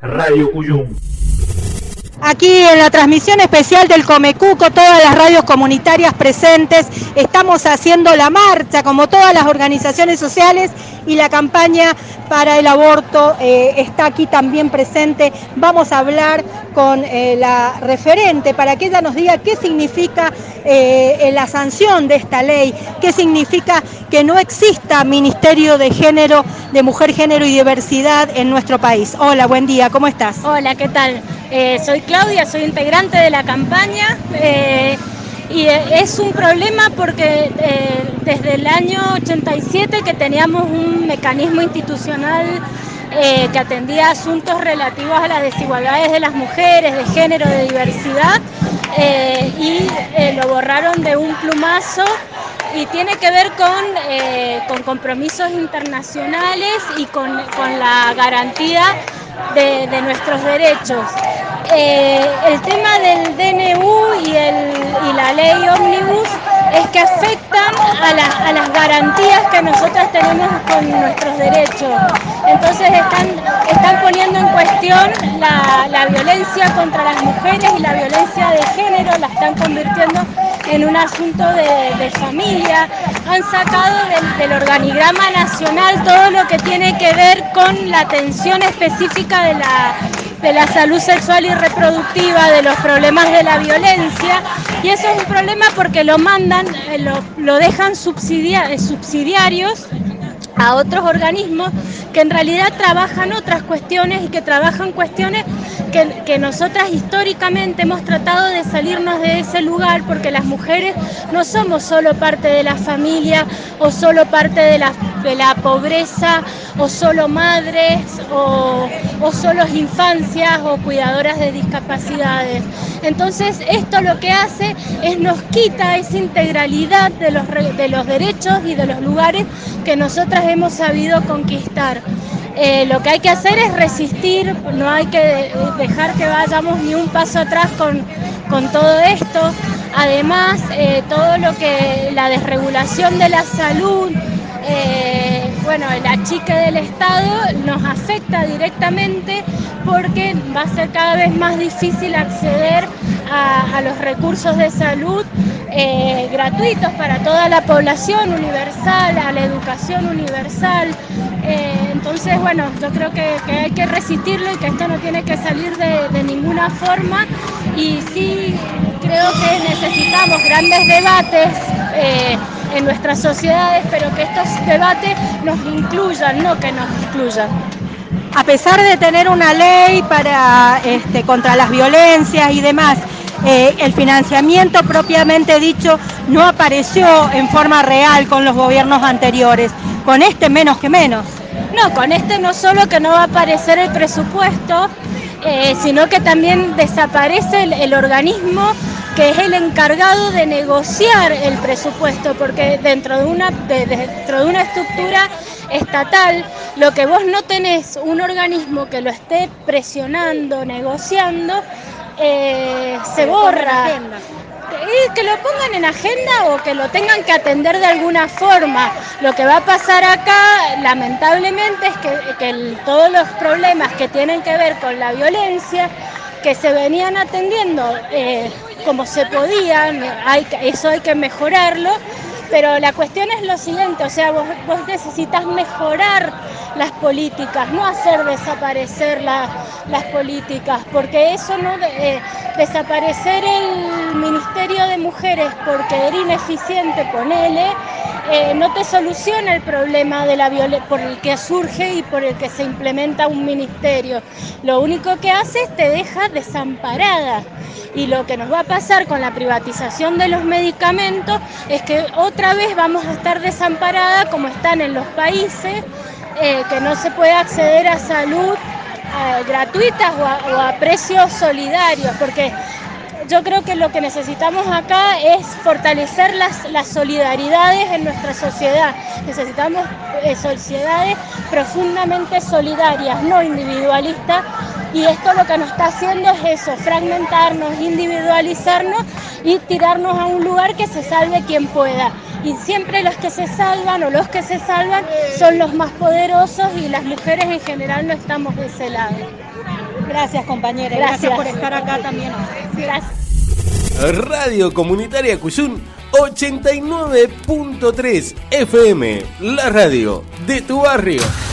Radio Cuyum. Aquí en la transmisión especial del Comecuco, todas las radios comunitarias presentes, estamos haciendo la marcha, como todas las organizaciones sociales, y la campaña para el aborto está aquí también presente. Vamos a hablar con la referente para que ella nos diga qué significa la sanción de esta ley, qué significa que no exista Ministerio de Género, de Mujer, Género y Diversidad en nuestro país. Hola, buen día, ¿cómo estás? Hola, ¿qué tal? Soy Claudia, soy integrante de la campaña y es un problema porque desde el año 87 que teníamos un mecanismo institucional que atendía asuntos relativos a las desigualdades de las mujeres, de género, de diversidad y lo borraron de un plumazo. Y tiene que ver con compromisos internacionales y con la garantía de nuestros derechos. El tema del DNU y la ley ómnibus es que afectan a las garantías que nosotras tenemos con nuestros derechos. Entonces están poniendo en cuestión la violencia contra las mujeres y la violencia de género, la están convirtiendo en un asunto de familia. Han sacado del organigrama nacional todo lo que tiene que ver con la atención específica de la salud sexual y reproductiva, de los problemas de la violencia, y eso es un problema porque lo mandan, lo dejan subsidiarios a otros organismos que en realidad trabajan otras cuestiones y que trabajan cuestiones que nosotras históricamente hemos tratado de salirnos de ese lugar, porque las mujeres no somos solo parte de la familia o solo parte de la pobreza o solo madres o solo infancias o cuidadoras de discapacidades. Entonces esto lo que hace es nos quita esa integralidad de los derechos y de los lugares que nosotras hemos sabido conquistar. Lo que hay que hacer es resistir, no hay que dejar que vayamos ni un paso atrás con todo esto. Además, todo lo que la desregulación de la salud, el achique del Estado nos afecta directamente porque va a ser cada vez más difícil acceder a los recursos de salud gratuitos para toda la población, universal, a la educación universal. Entonces, yo creo que hay que resistirlo y que esto no tiene que salir de ninguna forma, y sí creo que necesitamos grandes debates en nuestras sociedades, pero que estos debates nos incluyan, no que nos excluyan. A pesar de tener una ley contra las violencias y demás, el financiamiento propiamente dicho no apareció en forma real con los gobiernos anteriores. Con este menos que menos. No, con este no solo que no va a aparecer el presupuesto, sino que también desaparece el organismo que es el encargado de negociar el presupuesto, porque dentro de una estructura estatal, lo que vos no tenés un organismo que lo esté presionando, negociando, se borra. Que lo pongan en agenda o que lo tengan que atender de alguna forma. Lo que va a pasar acá, lamentablemente, es que todos los problemas que tienen que ver con la violencia, que se venían atendiendo como se podían, eso hay que mejorarlo, pero la cuestión es lo siguiente, o sea, vos necesitas mejorar las políticas, no hacer desaparecer las políticas, porque eso no desaparecer el Ministerio de Mujeres porque era ineficiente, ponele, no te soluciona el problema de la violencia por el que surge y por el que se implementa un ministerio. Lo único que hace es te deja desamparada. Y lo que nos va a pasar con la privatización de los medicamentos es que otra vez vamos a estar desamparadas como están en los países, que no se puede acceder a salud gratuitas o a precios solidarios, porque yo creo que lo que necesitamos acá es fortalecer las solidaridades en nuestra sociedad. Necesitamos sociedades profundamente solidarias, no individualistas, y esto lo que nos está haciendo es eso, fragmentarnos, individualizarnos y tirarnos a un lugar que se salve quien pueda. Y siempre los que se salvan o los que se salvan son los más poderosos, y las mujeres en general no estamos de ese lado. Gracias, compañera. Gracias por estar acá también. Gracias. Radio Comunitaria Cuyún 89.3 FM, la radio de tu barrio.